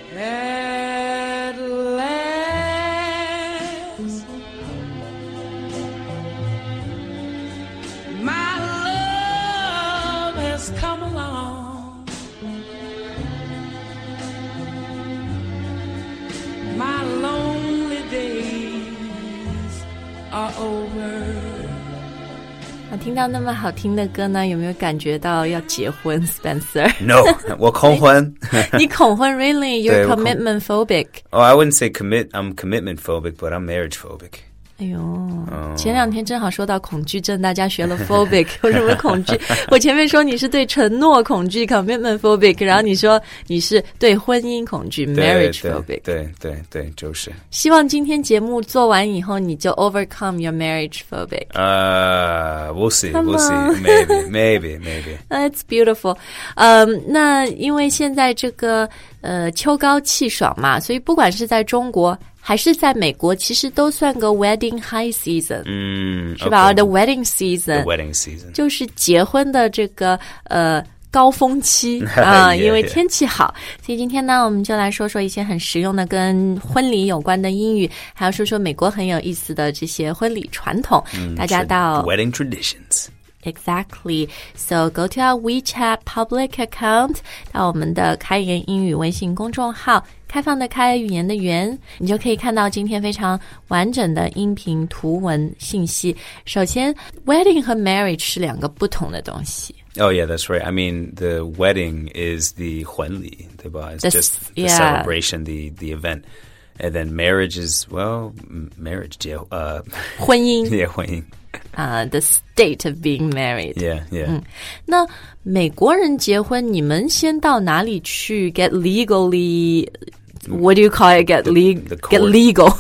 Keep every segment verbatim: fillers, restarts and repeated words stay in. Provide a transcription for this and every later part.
At last, my love has come along. My lonely days are over. 听到那么好听的歌呢，有没有感觉到要结婚 Spencer? No, 我恐婚。 你恐婚 really? You're commitment phobic. Oh, I wouldn't say commit. I'm commitment phobic, but I'm marriage phobic. 哎呦，前两天正好说到恐惧症，大家学了 phobic 有什么恐惧？我前面说你是对承诺恐惧 commitment phobic， 然后你说你是对婚姻恐惧 marriage phobic。 对对对，就是。 希望今天节目做完以后，你就 overcome your marriage phobic。 呃、uh, ，we'll see, we'll see, maybe, maybe, maybe. That's beautiful. 嗯、um, ，那因为现在这个呃秋高气爽嘛，所以不管是在中国。还是在美国，其实都算个 wedding high season， 嗯， 是吧 okay. ？The wedding season， The wedding season 就是结婚的这个呃高峰期啊、呃， yeah, 因为天气好， yeah. 所以今天呢，我们就来说说一些很实用的跟婚礼有关的英语，还要说说美国很有意思的这些婚礼传统。嗯、大家到 wedding traditions。Exactly. So go to our WeChat public account， 到我们的开言英语微信公众号，开放的开，语言的言，你就可以看到今天非常完整的音频、图文信息。首先 ，wedding 和 marriage 是两个不同的东西。 Oh yeah, that's right. I mean, the wedding is the 婚礼，对吧？ It's the, just the yeah. celebration, the the event. And then marriage is, well, marriage, uh, 婚姻 yeah, 婚姻 Uh, the state of being married. Yeah, yeah. 嗯，那美国人结婚，你们先到哪里去 get legally? What do you call it? Get, the, le- the get legal.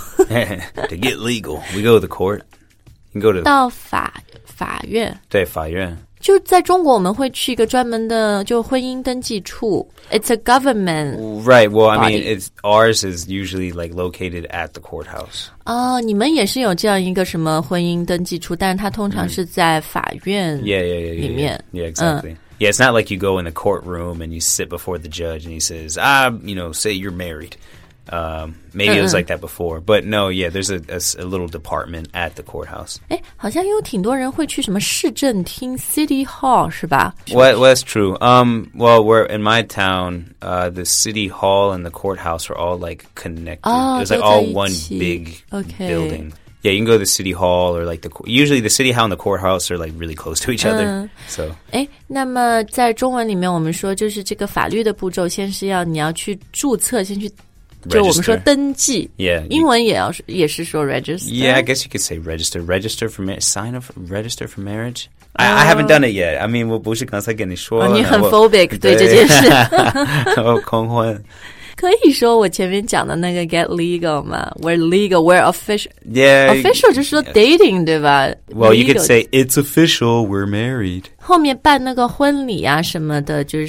To get legal, we go to the court. You can go to 到法法院。 对，法院。 就在中国，我们会去一个专门的就婚姻登记处。It's a government. Right. Well, I body. mean, it's ours is usually like located at the courthouse. 哦，你们也是有这样一个什么婚姻登记处，但是它通常是在法院 yeah, yeah, yeah, 里面。 Yeah, yeah, exactly. 嗯 Yeah, it's not like you go in the courtroom and you sit before the judge and he says, ah, you know, say you're married. Um, maybe it was like that before, but no, yeah, there's a, a, a little department at the courthouse. 诶，好像有挺多人会去什么市政厅 City Hall 是吧？ Well, well, that's true. Um, well, we're in my town, uh, the City Hall and the courthouse are all like connected. Oh, it was like all one big okay. building. Yeah, you can go to the City Hall or like the usually the City Hall and the courthouse are like really close to each other. Uh, so. 诶，那么在中文里面，我们说就是这个法律的步骤，先是要你要去注册，先去。就我们说登记 ，yeah， 英文也要也是说 register。 Yeah, I guess you could say register, register for marriage, sign up, register for marriage. I, I haven't done it yet. I mean, 我不是刚才跟你说， 你很 phobic 对这件事。 我恐婚。 可以说我前面讲的那个 get legal 嘛 ，we're legal, we're official. Yeah, official 就是说 dating 对吧 ？Well, you could say it's official, we're married. 后面办那个婚礼啊什么的，就是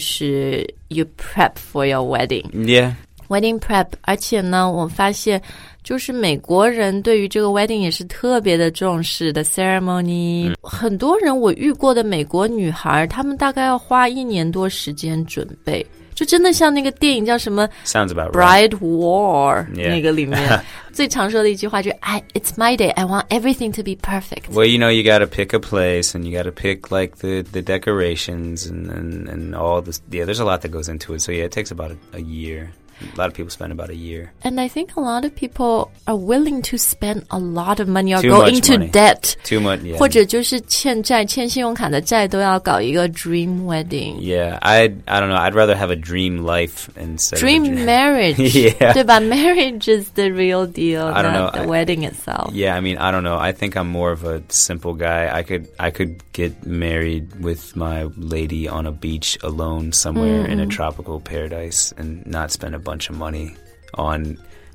you prep for your wedding. Yeah.Wedding prep， 而且呢，我发现就是美国人对于这个 wedding 也是特别的重视的 ceremony、嗯。很多人我遇过的美国女孩，她们大概要花一年多时间准备，就真的像那个电影叫什么 Sounds about Bride War、 yeah. 那个里面最常说的一句话就是 I, It's my day, I want everything to be perfect. Well, you know, you gotta pick a place and you gotta pick like the, the decorations and, and, and all this. Yeah, there's a lot that goes into it. So yeah, it takes about a, a year.A lot of people spend about a year. And I think a lot of people are willing to spend a lot of money or Too go much into money. debt. Too much, yeah. 或者就是欠债，欠信用卡的债都要搞一个 dream wedding. Yeah, I I don't know. I'd rather have a dream life instead dream of a dream marriage. Yeah. 对吧 Marriage is the real deal, I don't not know. the wedding itself. Yeah, I mean, I don't know. I think I'm more of a simple guy. I could I could get married with my lady on a beach alone somewhere mm-hmm. in a tropical paradise and not spend a bunch of money.On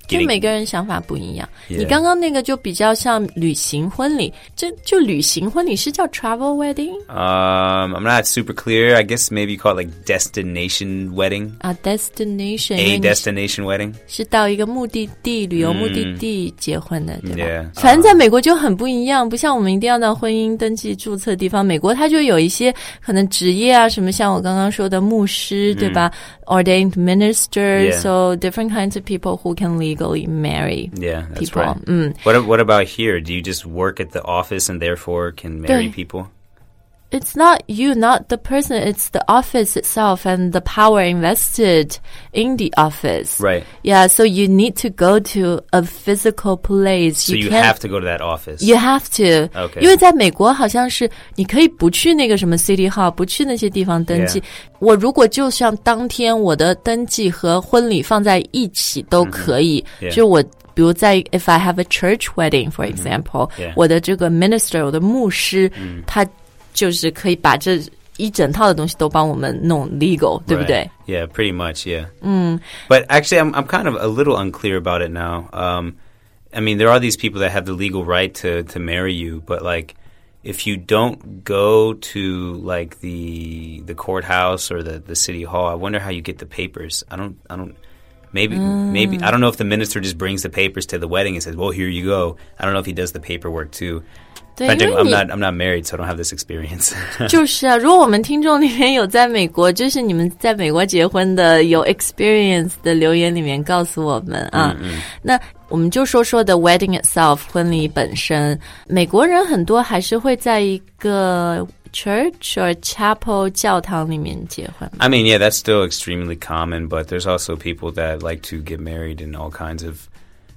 就每个人想法不一样。你刚刚那个就比较像旅行婚礼，这就旅行婚礼是叫 travel wedding? Um, I'm not super clear. I guess maybe you call it like destination wedding. 啊 destination. A destination wedding. 是到一个目的地，旅游目的地结婚的，对吧？ Yeah. 反正在美国就很不一样，不像我们一定要到婚姻登记注册地方，美国它就有一些可能职业啊，什么像我刚刚说的牧师，对吧？ Ordained ministers, Yeah. so different kinds of people who can legally marry Yeah, that's people. right. 嗯 What what about here? Do you just work at the office and therefore can marry 对 people? It's not you, not the person. It's the office itself and the power invested in the office. Right. Yeah, so you need to go to a physical place. So you can't- have to go to that office. You have to. Okay. 因为在美国好像是你可以不去那个什么 City Hall， 不去那些地方登记。 Yeah. 我如果就像当天我的登记和婚礼放在一起都可以。 Yeah. 就我比如在 if I have a church wedding, for example, Yeah. 我的这个 minister， 我的牧师，他就是可以把这一整套的东西都帮我们弄 legal， 对不对？ Right. Yeah, pretty much, yeah. Mm. But actually, I'm I'm kind of a little unclear about it now. Um, I mean, there are these people that have the legal right to, to marry you, but like, if you don't go to like the the courthouse or the, the city hall, I wonder how you get the papers. I don't I don't maybe mm. maybe I don't know if the minister just brings the papers to the wedding and says, "Well, here you go." I don't know if he does the paperwork too. 对， But 因为 I'm 你 not I'm not married, so I don't have this experience. 就是啊，如果我们听众里面有在美国，就是你们在美国结婚的有 experience 的留言里面告诉我们啊。 嗯嗯那我们就说说的 wedding itself 婚礼本身，美国人很多还是会在一个 church or chapel 教堂里面结婚。 I mean, yeah, that's still extremely common, but there's also people that like to get married in all kinds of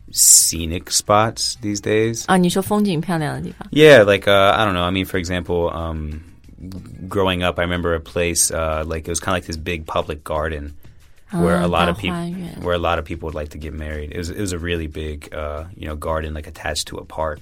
scenic spots these days. 啊，你说风景漂亮的地方。 Yeah, like uh, I don't know. I mean, for example, um, growing up, I remember a place uh, like it was kind of like this big public garden where Ah, a lot of 大 people 花园。 where a lot of people would like to get married. It was it was a really big uh, you know garden like attached to a park.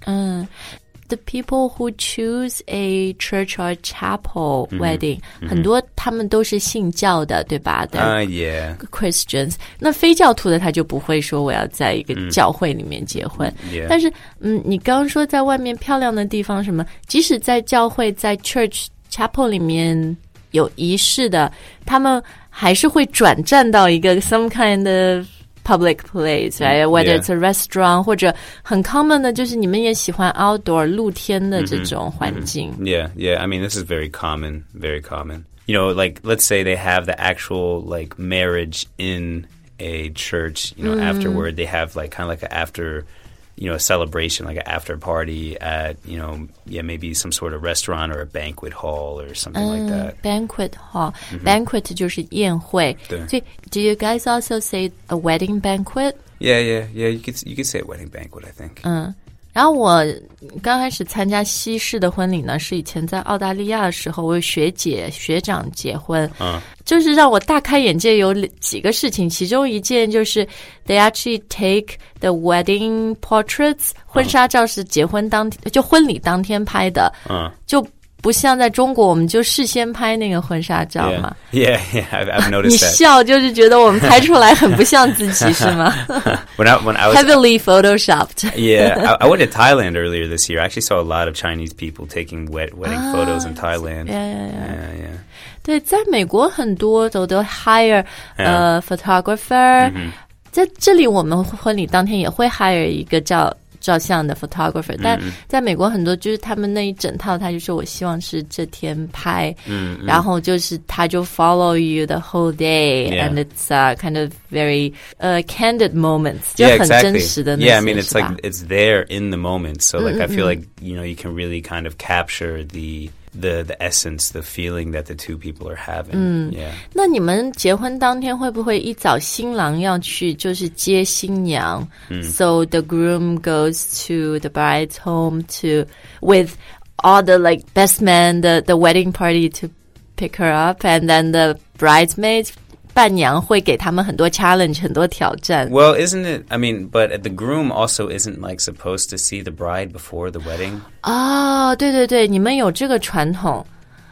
The people who choose a church or chapel wedding，、很多他们都是信教的，对吧？ Uh, yeah. Christians， 那非教徒的他就不会说我要在一个教会里面结婚。 Yeah. 但是，嗯，你刚刚说在外面漂亮的地方什么，即使在教会在 church chapel 里面有仪式的，他们还是会转战到一个 some kind of public place, right? Whether Yeah. it's a restaurant 或者很 common 的就是你们也喜欢 outdoor 露天的这种环境。 Yeah, yeah. I mean, this is very common, very common. You know, like let's say they have the actual like marriage in a church. You know, afterward they have like kind of like an after, you know, a celebration, like an after party at, you know, yeah, maybe some sort of restaurant or a banquet hall or something like that. Banquet hall, banquet 就是宴会。 对。 所以 do you guys also say a wedding banquet? Yeah, yeah, yeah. You could you could say a wedding banquet, I think. 嗯，然后我刚开始参加西式的婚礼呢，是以前在澳大利亚的时候，我有学姐学长结婚， 嗯， 就是让我大开眼界。有几个事情，其中一件就是 they actually take the wedding portraits， 婚纱照是结婚当天，就婚礼当天拍的， 嗯， 就不像在中国，我们就事先拍那个婚纱照嘛。 Yeah, yeah, yeah. I've, I've 你 noticed that. 笑就是觉得我们拍出来很不像自己，是吗？ When I when I was Heavily photoshopped. yeah, I, I went to Thailand earlier this year. I actually saw a lot of Chinese people taking wed wedding photos in Thailand. Yeah, yeah, yeah. yeah, yeah. 对，在美国很多都都 hire 呃、uh, photographer，、 嗯、 在这里我们婚礼当天也会 hire 一个照照相的 photographer，、嗯、但在美国很多就是他们那一整套，他就说我希望是这天拍，嗯，然后就是他就 follow you the whole day、yeah. and it's uh, kind of very uh, candid moments， 就 yeah, 很 exactly. 真实的那些 Yeah, I mean it's 是吧 like it's there in the moment, so like I feel like you know you can really kind of capture the the the essence, the feeling that the two people are having. 嗯 yeah. 那你们结婚当天会不会一早新郎要去就是接新娘、嗯、？So the groom goes to the bride's home to with all the like best man, the the wedding party to pick her up, and then the bridesmaids. 伴娘会给他们很多 challenge， 很多挑战。 Well, isn't it? I mean, but the groom also isn't like supposed to see the bride before the wedding. 哦，对对对，你们有这个传统，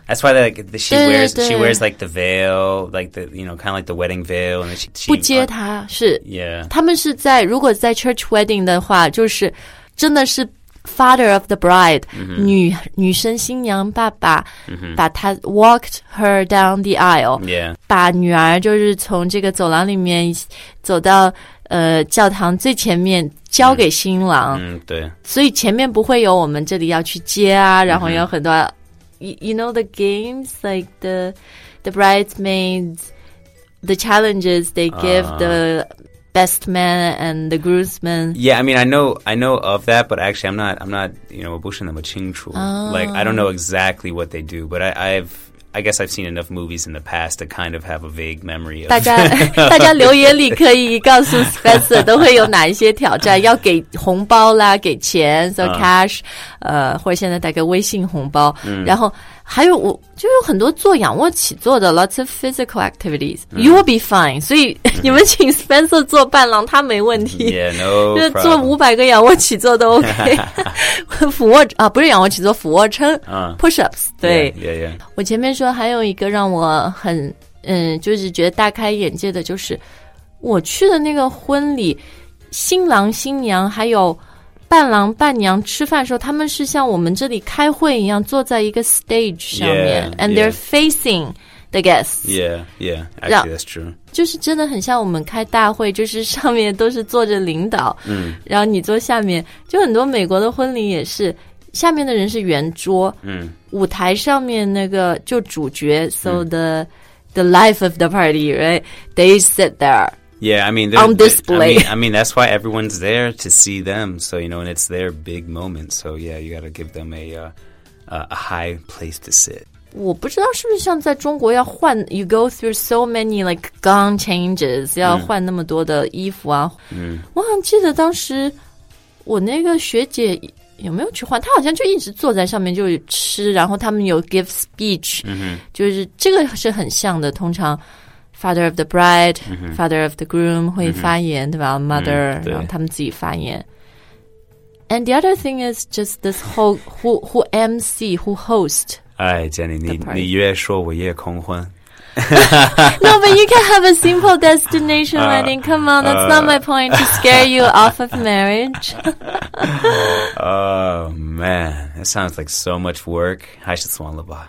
That's why like she wears 对对 she wears like the veil, like the you know kind of like the wedding veil, and then she, she 不接他是 yeah. 他们是在如果在 church wedding 的话，就是真的是 father of the bride、嗯、女女生新娘爸爸、嗯、把她 walked her down the aisle、 yeah. 把女儿就是从这个走廊里面走到呃教堂最前面交给新郎、 嗯嗯、对， 所以前面不会有我们这里要去接啊、嗯、然后有很多 you, you know the games like the the bridesmaids the challenges they give、uh. the best man and the groomsmen. Yeah, I mean, I know, I know of that, but actually, I'm not, I'm not, you know, 我不是那么清楚. Oh. Like, I don't know exactly what they do, but I, I've, I guess I've seen enough movies in the past to kind of have a vague memory of. 大家，大家留言里可以告诉 Spencer 都会有哪一些挑战，要给红包啦，给钱 ，so cash，、uh. 呃，或者现在带个微信红包，嗯、然后。还有我就有很多做仰卧起坐的 lots of physical activities、嗯、you will be fine 所以、嗯、你们请 Spencer 做伴郎他没问题 yeah, no 就是做五百个仰卧起坐都 OK 俯卧啊不是仰卧起坐俯卧撑、uh, push ups 对 yeah, yeah, yeah. 我前面说还有一个让我很嗯就是觉得大开眼界的就是我去的那个婚礼新郎新娘还有伴郎伴娘吃饭的时候他们是像我们这里开会一样坐在一个 stage 上面 yeah, and yeah. they're facing the guests yeah yeah actually that's true 就是真的很像我们开大会就是上面都是坐着领导嗯，然后你坐下面就很多美国的婚礼也是下面的人是圆桌嗯，舞台上面那个就主角 so the、嗯、the life of the party right they sit there Yeah, I mean, on display. I mean, I mean, that's why everyone's there to see them. So you know, and it's their big moment. So yeah, you got to give them a uh, a high place to sit. 我不知道是不是像在中国要换 you go through so many like gown changes 要换那么多的衣服啊。嗯，我好像记得当时我那个学姐有没有去换？她好像就一直坐在上面就吃，然后他们有 give speech，、嗯、就是这个是很像的，通常。Father of the bride,、嗯、Father of the groom 会发言、嗯、对吧 Mother、嗯、然后他们自己发言 And the other thing is just this whole who, who M C, who host 哎 Jenny 你, 你越说我越空昏 No, but you can have a simple destination uh, wedding. Come on, that's uh, not my point to scare you off of marriage. Oh, man. That sounds like so much work. 还是算了吧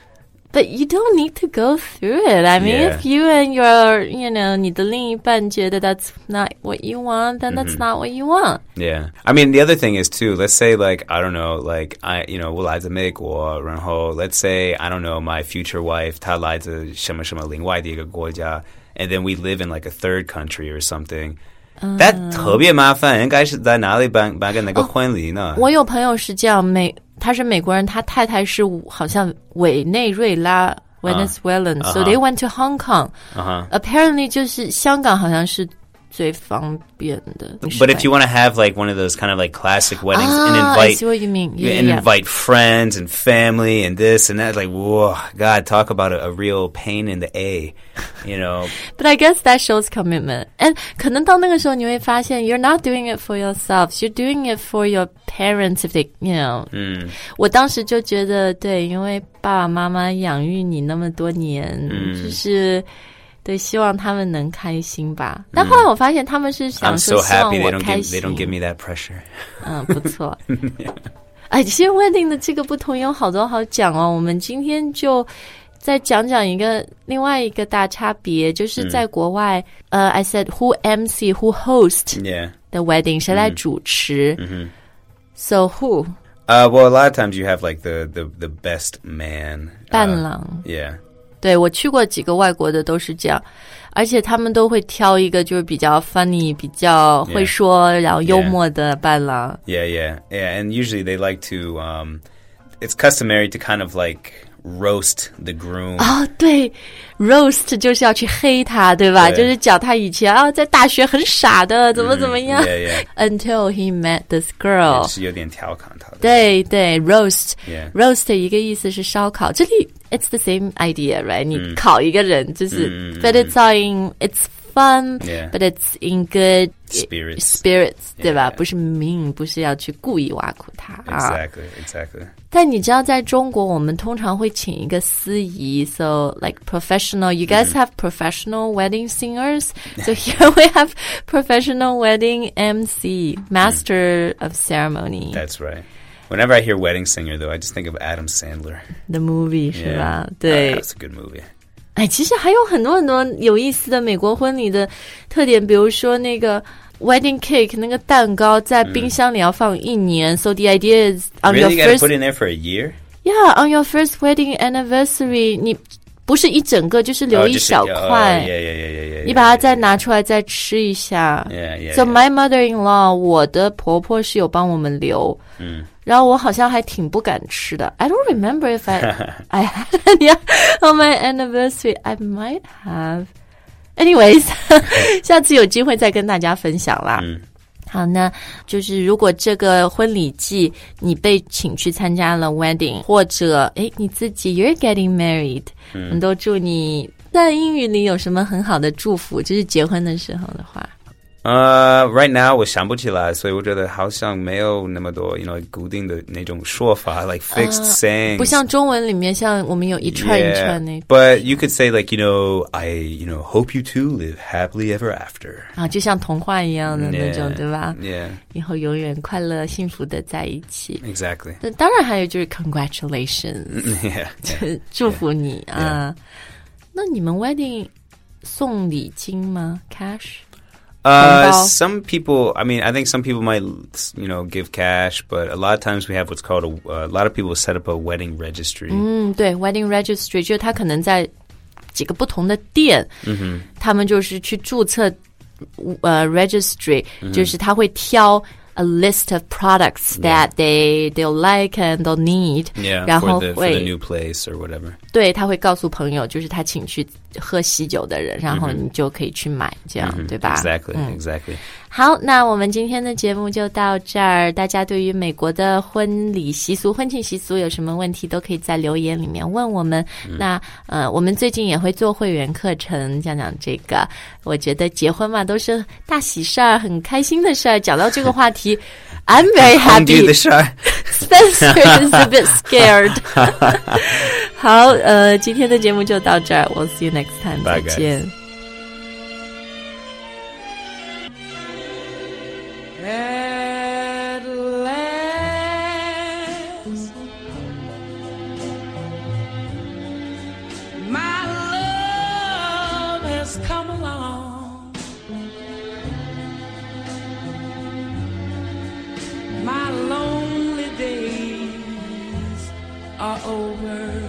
But you don't need to go through it. I mean, yeah. if you and your, you know, 你的另一半觉得 that's not what you want, then that's、mm-hmm. not what you want. Yeah. I mean, the other thing is, too, let's say, like, I don't know, like, I, you know, 我来自美国，然后 let's say, I don't know, my future wife, 她来自什么什么另外的一个国家 and then we live in, like, a third country or something.That 特别麻烦，应该是在哪里办办个那个婚礼呢？ 我有朋友是这样，美他是美国人，他太太是好像委内瑞拉 Venezuelan，so、uh, uh-huh. they went to Hong Kong。Uh-huh. Apparently 就是香港好像是最方便的。 But if you want to have like one of those kind of like classic weddings ah, and invite, I see what you mean. Yeah, and yeah. invite friends and family and this and that, like, whoa, God, talk about a, a real pain in the A, you know. But I guess that shows commitment. And 可能到那个时候你会发现 you're not doing it for yourselves, you're doing it for your parents if they, you know. 嗯，我当时就觉得对，因为爸爸妈妈养育你那么多年，嗯，就是对，希望他们能开心吧。但后来我发现他们是想说希望我开心。 I'm so happy they don't give, they don't give me that pressure. 嗯，不错。哎，其实 wedding 的这个不同有好多好讲哦。我们今天就再讲讲一个另外一个大差别，就是在国外，呃、嗯 uh, ，I said who M C, who host yeah. the wedding， 谁来主持？嗯哼。So who? Uh, well, a lot of times you have like the the the best man. 伴郎。 Uh, yeah. 对，我去过几个外国的都是这样，而且他们都会挑一个就是比较 funny 比较会说 yeah. 然后幽默的伴郎。 Yeah, yeah, yeah. And usually they like to, um, it's customary to kind of like roast the groom. 哦，对 roast 就是要去黑他，对吧？就是讲他以前啊在大学很傻的怎么怎么样、 mm, yeah, yeah. Until he met this girl. 是有点调侃他的。 对对 roast、 yeah. roast 一个意思是烧烤，这里 it's the same idea, right? 你烤一个人、嗯、就是、嗯、but it's all in it's fun, Yeah. but it's in good Spirits. spirits, 对吧？ Yeah. 不是 mean， 不是要去故意挖苦他啊。 Exactly, exactly. 但你知道，在中国我们通常会请一个司仪 ，so like professional. You guys have professional wedding singers, so here we have professional wedding M C, master of ceremony. That's right. Whenever I hear wedding singer, though, I just think of Adam Sandler. The movie 是吧？ Yeah. 对。 Uh, that's a good movie. 哎，其实还有很多很多有意思的美国婚礼的特点，比如说那个 wedding cake 那个蛋糕在冰箱里要放一年、嗯、，so the idea is on really? your You gotta first put in there for a year? Yeah, on your first wedding anniversary, 你不是一整个，就是留一小块。 Oh, oh, yeah, yeah, yeah, yeah, yeah, 你把它再拿出来再吃一下。 Yeah, yeah. So yeah. my mother-in-law, 我的婆婆是有帮我们留。嗯。然后我好像还挺不敢吃的。I don't remember if I I had it on my anniversary. I might have. Anyways, 下次有机会再跟大家分享啦。嗯。好，那就是如果这个婚礼季你被请去参加了 wedding， 或者诶你自己 you're getting married， 嗯，我们都祝你在英语里有什么很好的祝福，就是结婚的时候的话。 Uh, right now 我想不起来，所以我觉得好像没有那么多 you know 固定的那种说法 like fixed、uh, sayings， 不像中文里面像我们有一串一串那 yeah, but you could say like you know I you know hope you two live happily ever after 啊，就像童话一样的那种 yeah, 对吧 yeah 以后永远快乐幸福的在一起 exactly 当然还有就是 congratulations yeah, yeah 祝福你 yeah, 啊 yeah. 那你们 wedding 送礼金吗 cash Uh, some people, I mean, I think some people might, you know, give cash, but a lot of times we have what's called a, uh, a lot of people set up a wedding registry. 嗯，对 ，wedding registry 就是他可能在几个不同的店，嗯哼，他们就是去注册，呃 registry，、嗯、就是他会挑。A list of products that yeah. they they'll like and they'll need. Yeah, 然后 for the, 会 for the new place or whatever. 对，他会告诉朋友，就是他请去喝喜酒的人，然后你就可以去买，这样、mm-hmm. 对吧 ？Exactly, 嗯、exactly. 好，那我们今天的节目就到这儿。大家对于美国的婚礼习俗、婚庆习俗有什么问题，都可以在留言里面问我们。嗯、那呃，我们最近也会做会员课程，讲讲这个。我觉得结婚嘛，都是大喜事儿，很开心的事儿。讲到这个话题，I'm very happy. Spencer is a bit scared. 好，呃，今天的节目就到这儿。We'll see you next time. 再见。 At last, my love has come along. My lonely days are over.